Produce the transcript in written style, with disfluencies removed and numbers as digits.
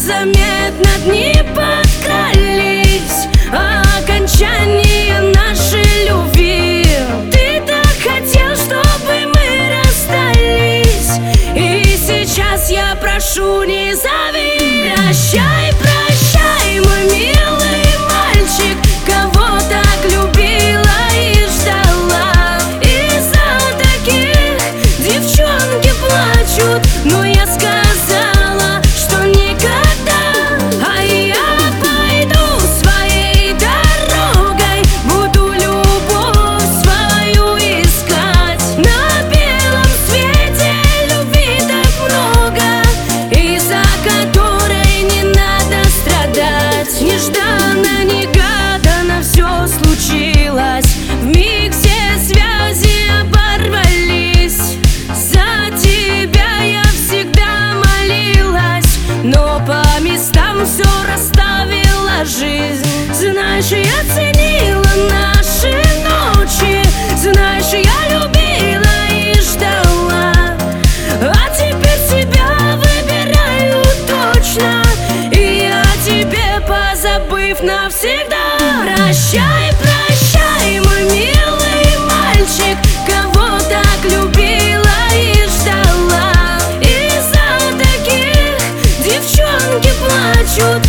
незаметно дни подкрались, а окончание нашей любви. Ты так хотел, чтобы мы расстались, и сейчас я прошу, не зови. Прощай, прощай, мой милый мальчик, кого так любила и ждала. Из-за таких девчонки плачут, но я сказала, что никогда. А я пойду своей дорогой, буду любовь свою искать. На белом свете любви так много, из-за которой не надо страдать. Нежданно, негаданно все случилось, вмиг все связи оборвались. За тебя я всегда молилась, но по местам все расставила жизнь. Знаешь, я ценила наши ночи, знаешь, я любила и ждала, а теперь себя выбираю точно, и я тебе, позабыв навсегда. Прощай, прощай, мой милый мальчик, кого так любила и ждала. Из-за таких девчонки плачут,